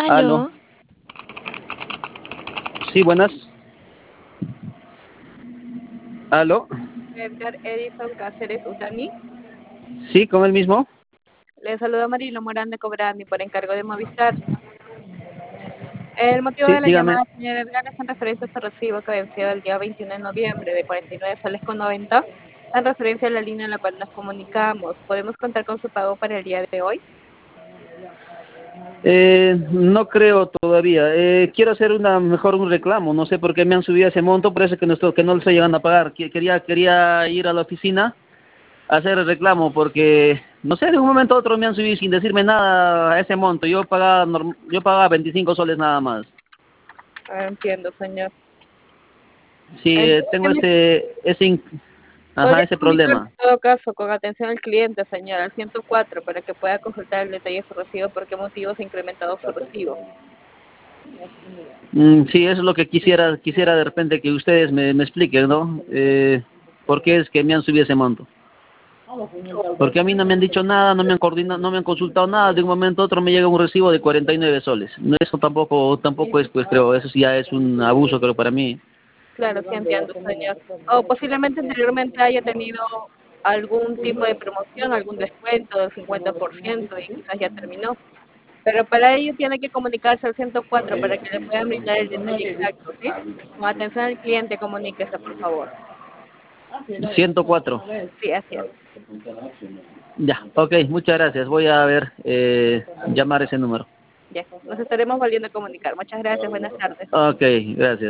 Aló. Aló, Sí, buenas. Aló. Edgar Edison Cáceres Utani. Sí, con el mismo. Le saluda Marilo Morán de Cobrani por encargo de Movistar. El motivo Sí, de la dígame. llamada, señor Edgar, es en referencia a su recibo que venció el día 21 de noviembre de 49 soles con 90, en referencia a la línea en la cual nos comunicamos. ¿Podemos contar con su pago para el día de hoy? No creo todavía. Quiero hacer mejor un reclamo. No sé por qué me han subido ese monto, por eso es que no le estoy llegando a pagar. Quería ir a la oficina a hacer el reclamo porque, no sé, de un momento a otro me han subido sin decirme nada a ese monto. Yo pagaba 25 soles nada más. Entiendo, señor. Sí, Entonces, tengo podría ese comunicarse problema. en todo caso con atención al cliente, señor, al 104, para que pueda consultar el detalle de su recibo, por qué motivo se ha incrementado su recibo. Sí, eso es lo que quisiera de repente que ustedes me expliquen, ¿no? ¿Por qué es que me han subido ese monto? Porque a mí no me han dicho nada, no me han coordinado, no me han consultado nada, de un momento a otro me llega un recibo de 49 soles. No, eso tampoco es, pues creo, eso sí ya es un abuso, creo, para mí. Claro, sí entiendo, señor. O posiblemente anteriormente haya tenido algún tipo de promoción, algún descuento del 50% y quizás ya terminó. Pero para ello tiene que comunicarse al 104 para que le puedan brindar el detalle exacto, ¿sí? Con atención al cliente, comuníquese, por favor. 104. Sí, así es. Ya, ok, muchas gracias. Voy a ver, llamar ese número. Ya, nos estaremos volviendo a comunicar. Muchas gracias, buenas tardes. Ok, gracias.